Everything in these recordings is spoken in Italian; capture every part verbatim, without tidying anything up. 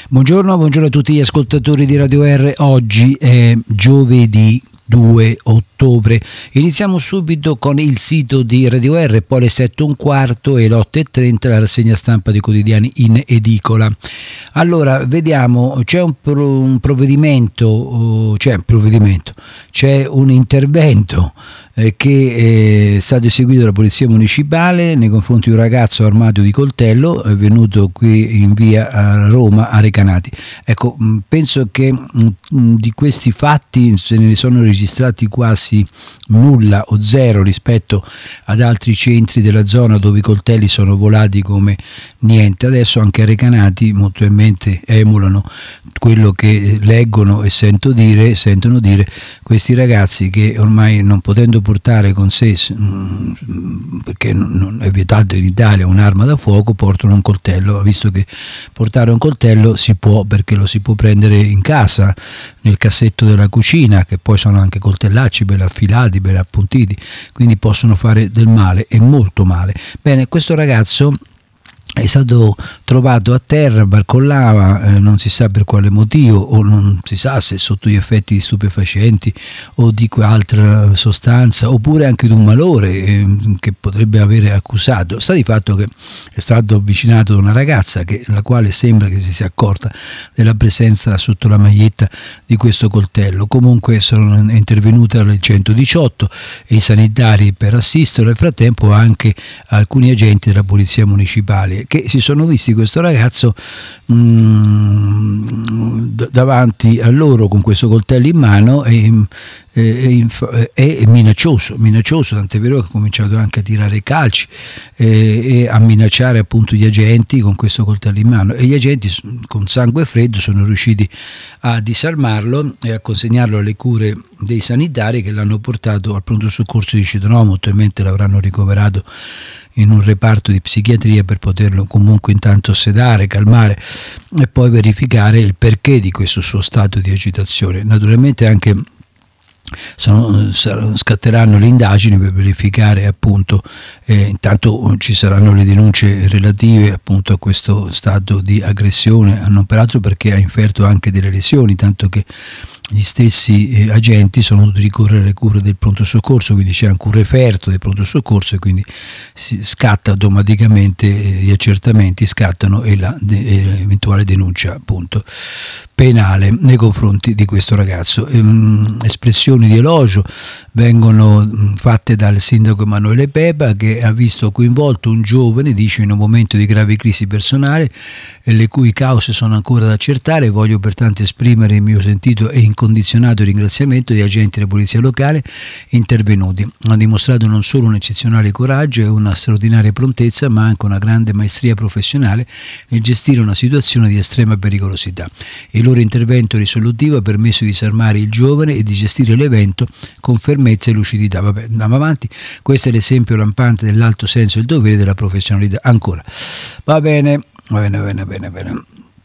Buongiorno, buongiorno a tutti gli ascoltatori di Radio R. Oggi è giovedì due ottobre. Iniziamo subito con il sito di Radio R, poi le sette e un quarto e le otto e trenta la rassegna stampa dei quotidiani in edicola. Allora, vediamo, c'è un, pro, un provvedimento, c'è un provvedimento, c'è un intervento eh, che è stato eseguito dalla Polizia Municipale nei confronti di un ragazzo armato di coltello è venuto qui in via a Roma a Recanati. Ecco, penso che mh, di questi fatti se ne sono registrati registrati quasi nulla o zero rispetto ad altri centri della zona dove i coltelli sono volati come niente. Adesso anche a Recanati molto probabilmente emulano quello che leggono e sento dire, sentono dire questi ragazzi che ormai non potendo portare con sé, perché non è vietato in Italia, un'arma da fuoco, portano un coltello, visto che portare un coltello si può perché lo si può prendere in casa, nel cassetto della cucina, che poi sono anche coltellacci ben affilati, ben appuntiti, quindi possono fare del male e molto male. Bene, questo ragazzo è stato trovato a terra, barcollava, eh, non si sa per quale motivo, o non si sa se sotto gli effetti di stupefacenti o di qualche sostanza, oppure anche di un malore eh, che potrebbe avere accusato. Sta di fatto che è stato avvicinato da una ragazza che, la quale sembra che si sia accorta della presenza sotto la maglietta di questo coltello. Comunque sono intervenute alle centodiciotto e i sanitari per assisterlo. Nel frattempo anche alcuni agenti della Polizia Municipale che si sono visti questo ragazzo mh, d- davanti a loro con questo coltello in mano e, e, e, e minaccioso, minaccioso, tant'è vero che ha cominciato anche a tirare calci e, e a minacciare appunto gli agenti con questo coltello in mano, e gli agenti con sangue freddo sono riusciti a disarmarlo e a consegnarlo alle cure dei sanitari che l'hanno portato al pronto soccorso di Cedonomo. Attualmente l'avranno ricoverato in un reparto di psichiatria per poterlo comunque intanto sedare, calmare e poi verificare il perché di questo suo stato di agitazione. Naturalmente anche Sono, scatteranno le indagini per verificare appunto eh, intanto ci saranno le denunce relative appunto a questo stato di aggressione, non peraltro perché ha inferto anche delle lesioni, tanto che gli stessi eh, agenti sono dovuti ricorrere alle cure del pronto soccorso, quindi c'è anche un referto del pronto soccorso e quindi si scatta automaticamente eh, gli accertamenti scattano e la de, e l'eventuale denuncia appunto penale nei confronti di questo ragazzo. Ehm, espressioni di elogio vengono mh, fatte dal sindaco Emanuele Pepa, che ha visto coinvolto un giovane, dice, in un momento di grave crisi personale e le cui cause sono ancora da accertare. Voglio pertanto esprimere il mio sentito e incondizionato ringraziamento agli agenti della polizia locale intervenuti. Hanno dimostrato non solo un eccezionale coraggio e una straordinaria prontezza, ma anche una grande maestria professionale nel gestire una situazione di estrema pericolosità. Il loro intervento risolutivo ha permesso di disarmare il giovane e di gestire l'evento con fermezza e lucidità. Vabbè, andiamo avanti. Questo è l'esempio lampante dell'alto senso del dovere e della professionalità. Ancora. Va bene, va bene, va bene, bene, bene.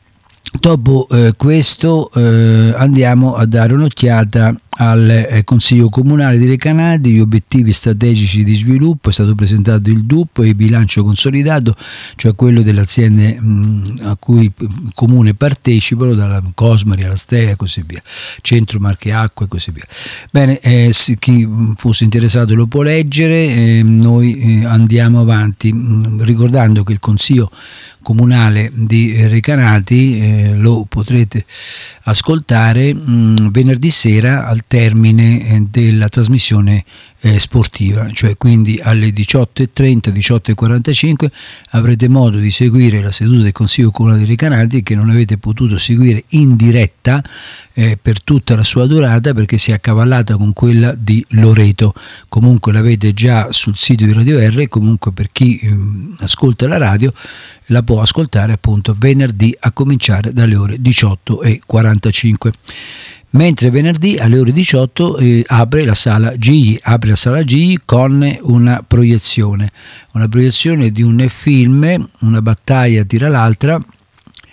Dopo eh, questo eh, andiamo a dare un'occhiata al eh, Consiglio Comunale di Recanati, gli obiettivi strategici di sviluppo. È stato presentato il D U P e il bilancio consolidato, cioè quello delle aziende mh, a cui il Comune partecipano, dalla Cosmari alla Stea e così via, Centro Marche Acqua e così via. Bene, eh, chi fosse interessato lo può leggere, eh, noi eh, andiamo avanti mh, ricordando che il Consiglio Comunale di Recanati eh, lo potrete ascoltare mh, venerdì sera al termine eh, della trasmissione eh, sportiva, cioè quindi alle diciotto e trenta, diciotto e quarantacinque avrete modo di seguire la seduta del Consiglio Comunale di Recanati, che non avete potuto seguire in diretta eh, per tutta la sua durata perché si è accavallata con quella di Loreto. Comunque l'avete già sul sito di Radio R, comunque per chi eh, ascolta la radio la può ascoltare appunto venerdì a cominciare dalle ore diciotto e quarantacinque. Mentre venerdì alle ore diciotto eh, apre la sala G I, apre la sala G I con una proiezione, una proiezione di un film, Una battaglia tira l'altra,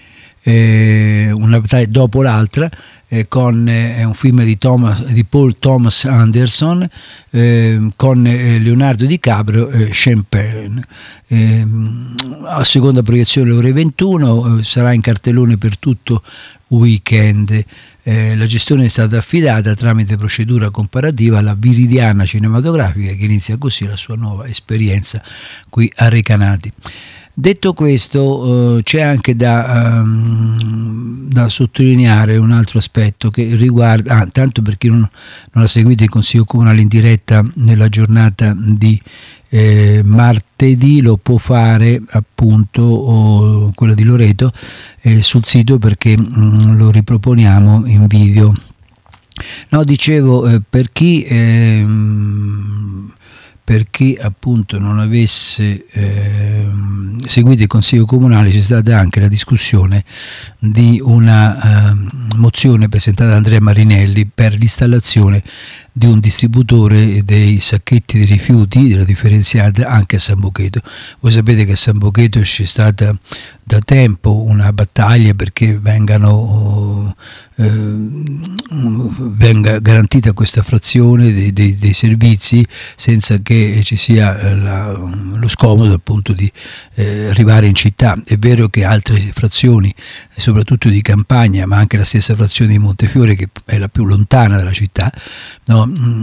eh, una battaglia dopo l'altra, eh, con eh, un film di, Thomas, di Paul Thomas Anderson, eh, con eh, Leonardo DiCaprio e Sean Penn. Eh, a seconda proiezione alle ore ventuno, eh, sarà in cartellone per tutto weekend. Eh, la gestione è stata affidata tramite procedura comparativa alla Viridiana Cinematografica, che inizia così la sua nuova esperienza qui a Recanati. Detto questo, eh, c'è anche da, um, da sottolineare un altro aspetto che riguarda, ah, tanto per chi non, non ha seguito il Consiglio Comunale in diretta nella giornata di eh, martedì, lo può fare appunto, o quello di Loreto, eh, sul sito, perché mh, lo riproponiamo in video. No, dicevo, eh, per chi... Eh, per chi appunto non avesse eh, seguito il Consiglio Comunale, c'è stata anche la discussione di una eh, mozione presentata da Andrea Marinelli per l'installazione di un distributore dei sacchetti di rifiuti della differenziata anche a San Bocheto. Voi sapete che a San Bocheto c'è stata da tempo una battaglia perché vengano eh, venga garantita questa frazione dei, dei, dei servizi senza che ci sia la, lo scomodo appunto di eh, arrivare in città. È vero che altre frazioni, soprattutto di campagna, ma anche la stessa frazione di Montefiore, che è la più lontana dalla città, no,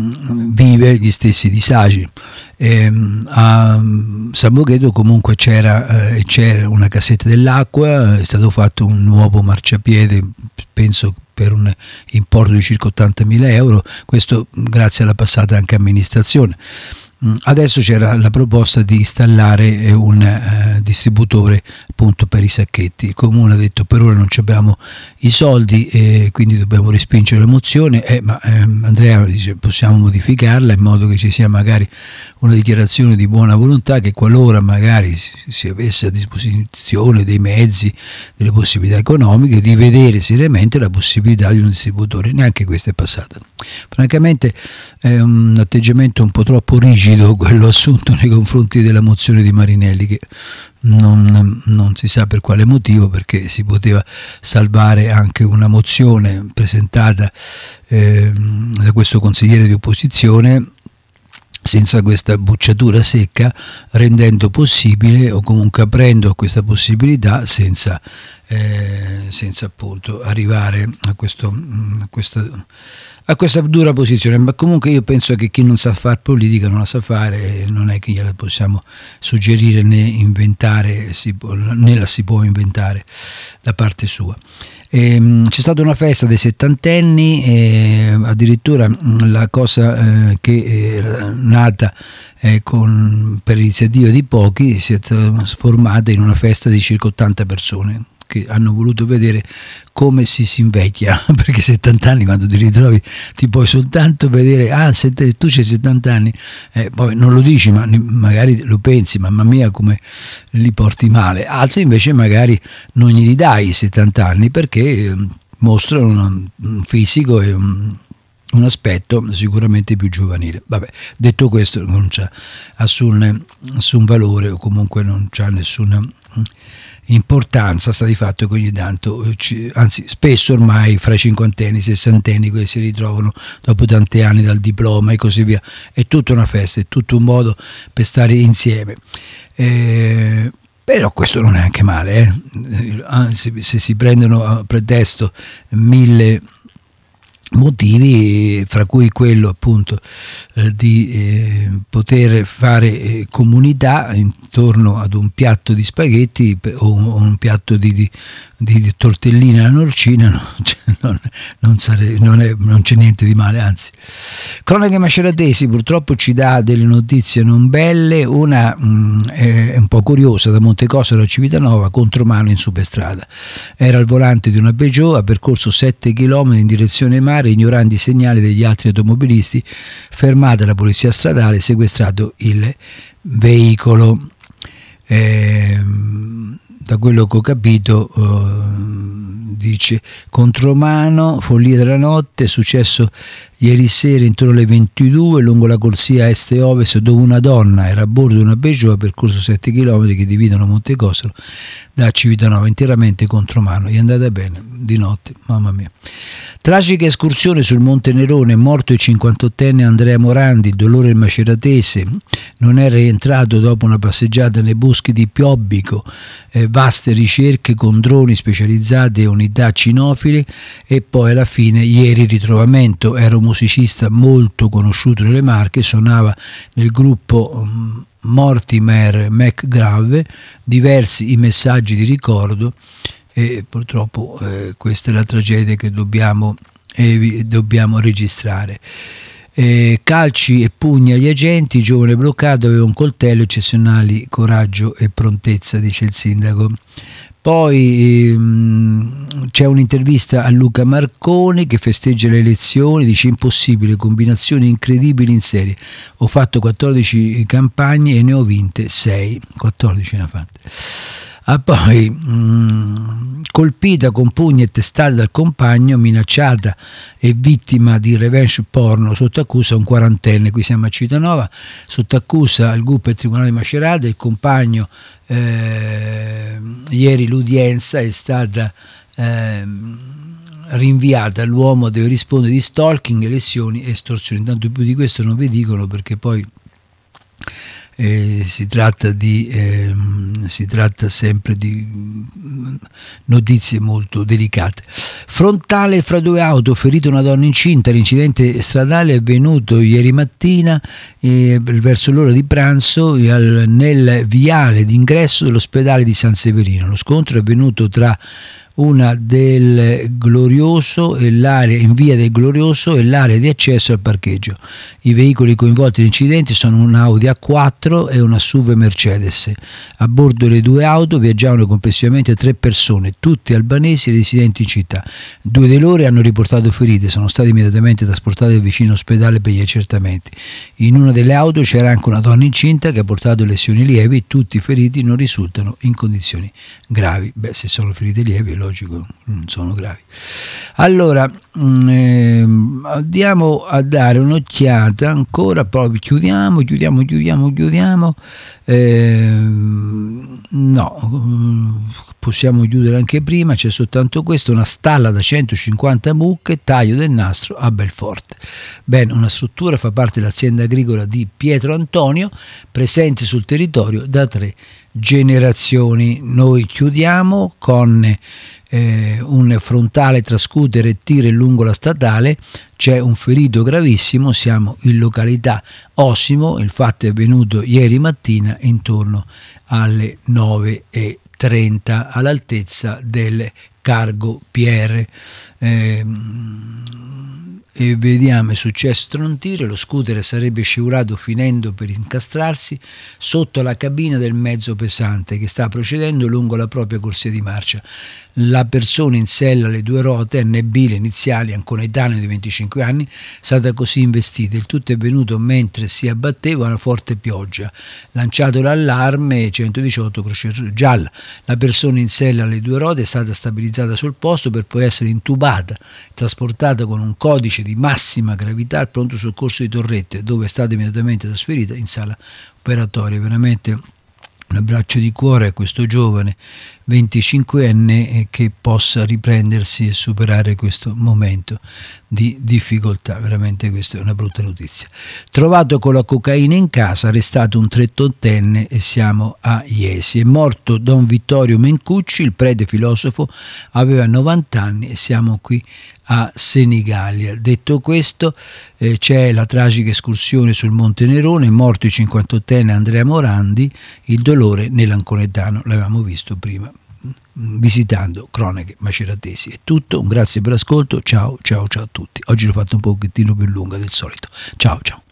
vive gli stessi disagi. Eh, a San Bocheto comunque c'era, eh, c'era una cassetta dell'acqua, è stato fatto un nuovo marciapiede, penso per un importo di circa ottantamila euro, questo grazie alla passata anche amministrazione. Adesso c'era la proposta di installare un eh, distributore appunto per i sacchetti. Il comune ha detto per ora non abbiamo i soldi e quindi dobbiamo respingere la mozione, eh, ma ehm, Andrea dice possiamo modificarla in modo che ci sia magari una dichiarazione di buona volontà che qualora magari si, si avesse a disposizione dei mezzi, delle possibilità economiche, di vedere seriamente la possibilità di un distributore. Neanche questa è passata. Francamente è un atteggiamento un po' troppo rigido quello assunto nei confronti della mozione di Marinelli, che non, non si sa per quale motivo, perché si poteva salvare anche una mozione presentata eh, da questo consigliere di opposizione senza questa bucciatura secca, rendendo possibile o comunque aprendo a questa possibilità senza, eh, senza appunto arrivare a, questo, a, questo, a questa dura posizione. Ma comunque io penso che chi non sa fare politica non la sa fare, non è che gliela possiamo suggerire né inventare, si può, né la si può inventare da parte sua. E, mh, c'è stata una festa dei settantenni e addirittura mh, la cosa eh, che era nata eh, con, per iniziativa di pochi si è trasformata in una festa di circa ottanta persone che hanno voluto vedere come si si invecchia, perché settanta anni quando ti ritrovi ti puoi soltanto vedere, ah se te, tu c'hai settanta anni, eh, poi non lo dici ma magari lo pensi, mamma mia come li porti male. Altri invece magari non glieli dai i settanta anni perché eh, mostrano un fisico e un un aspetto sicuramente più giovanile. Vabbè, detto questo non c'ha nessun, nessun valore o comunque non c'ha nessuna importanza, sta di fatto che ogni tanto, anzi spesso ormai fra i cinquantenni, i sessantenni che si ritrovano dopo tanti anni dal diploma e così via, è tutta una festa, è tutto un modo per stare insieme. Eh, però questo non è anche male, eh? Anzi, se si prendono a pretesto mille motivi, fra cui quello appunto eh, di eh, poter fare eh, comunità intorno ad un piatto di spaghetti o un, un piatto di, di, di tortellina alla norcina, non, cioè, non, non, sare, non, è, non c'è niente di male, anzi. Cronache maceratesi purtroppo ci dà delle notizie non belle. Una mh, è un po' curiosa: da Montecossero a Civitanova, contromano in superstrada, era al volante di una Peugeot, ha percorso sette chilometri in direzione mare ignorando i segnali degli altri automobilisti, fermata la polizia stradale, sequestrato il veicolo. Eh, da quello che ho capito eh, dice contromano, follia della notte, è successo ieri sera intorno alle ventidue lungo la corsia est e ovest, dove una donna era a bordo di una Peugeot a percorso sette chilometri che dividono Montecosolo da Civitanova, interamente contromano. Gli è andata bene di notte, mamma mia. Tragica escursione sul Monte Nerone, morto il cinquantottenne Andrea Morandi, il dolore il maceratese, non è rientrato dopo una passeggiata nei boschi di Piobbico, eh, vaste ricerche con droni specializzati e unità cinofile, e poi alla fine ieri ritrovamento. Era un musicista molto conosciuto nelle Marche, suonava nel gruppo um, Mortimer McGrave, diversi i messaggi di ricordo, e purtroppo eh, questa è la tragedia che dobbiamo, eh, dobbiamo registrare. Eh, calci e pugni agli agenti, giovane bloccato, aveva un coltello, eccezionali coraggio e prontezza, dice il sindaco. Poi ehm, c'è un'intervista a Luca Marconi che festeggia le elezioni, dice impossibile, combinazioni incredibili in serie, ho fatto quattordici campagne e ne ho vinte sei, quattordici ne ha fatte. Ah, poi mh, colpita con pugni e testate dal compagno, minacciata e vittima di revenge porno, sotto accusa un quarantenne, qui siamo a Civitanova, sotto accusa il G U P e il Tribunale di Macerata, il compagno, eh, ieri l'udienza è stata eh, rinviata, l'uomo deve rispondere di stalking, lesioni e estorsioni, intanto più di questo non vi dicono perché poi Eh, si tratta di eh, si tratta sempre di notizie molto delicate. Frontale fra due auto, ferita una donna incinta. L'incidente stradale è avvenuto ieri mattina eh, verso l'ora di pranzo al, nel viale d'ingresso dell'ospedale di San Severino. Lo scontro è avvenuto tra una del Glorioso e l'area in via del Glorioso e l'area di accesso al parcheggio. I veicoli coinvolti nell'incidente sono un Audi A quattro e una S U V Mercedes. A bordo delle due auto viaggiavano complessivamente tre persone, tutte albanesi residenti in città. Due di loro hanno riportato ferite, sono stati immediatamente trasportati al vicino ospedale per gli accertamenti. In una delle auto c'era anche una donna incinta che ha portato lesioni lievi, tutti i feriti non risultano in condizioni gravi. Beh, se sono ferite lievi logico, non sono gravi. Allora eh, andiamo a dare un'occhiata ancora, poi chiudiamo, chiudiamo, chiudiamo, chiudiamo. Eh, no, possiamo chiudere anche prima, c'è soltanto questo, una stalla da centocinquanta mucche, taglio del nastro a Belforte. Bene, una struttura fa parte dell'azienda agricola di Pietro Antonio, presente sul territorio da tre generazioni. Noi chiudiamo con eh, un frontale tra scooter e tir lungo la statale, c'è un ferito gravissimo, siamo in località Osimo, il fatto è avvenuto ieri mattina intorno alle nove e trenta all'altezza del Cargo P R. Eh, e vediamo, è successo tra un tiro, lo scooter sarebbe scivolato finendo per incastrarsi sotto la cabina del mezzo pesante che sta procedendo lungo la propria corsia di marcia. La persona in sella alle due ruote, N B, le iniziali, ancoetraneo di venticinque anni, è stata così investita. Il tutto è avvenuto mentre si abbatteva una forte pioggia. Lanciato l'allarme, centodiciotto croce gialla. La persona in sella alle due ruote è stata stabilizzata sul posto per poi essere intubata, trasportata con un codice di massima gravità al pronto soccorso di Torrette, dove è stata immediatamente trasferita in sala operatoria. Veramente un abbraccio di cuore a questo giovane venticinquenne che possa riprendersi e superare questo momento di difficoltà. Veramente questa è una brutta notizia. Trovato con la cocaina in casa, arrestato un trentottenne e siamo a Iesi. È morto Don Vittorio Mencucci, il prete filosofo, aveva novanta anni e siamo qui a Senigallia. Detto questo, eh, c'è la tragica escursione sul Monte Nerone, è morto il cinquantottenne Andrea Morandi, il dolore nell'anconetano, l'avevamo visto prima visitando Cronache Maceratesi. È tutto, un grazie per l'ascolto, ciao ciao ciao a tutti. Oggi l'ho fatto un pochettino più lunga del solito. Ciao ciao.